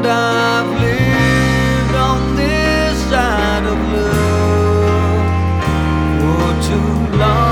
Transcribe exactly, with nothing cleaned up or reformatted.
I've lived on this side of love for too long.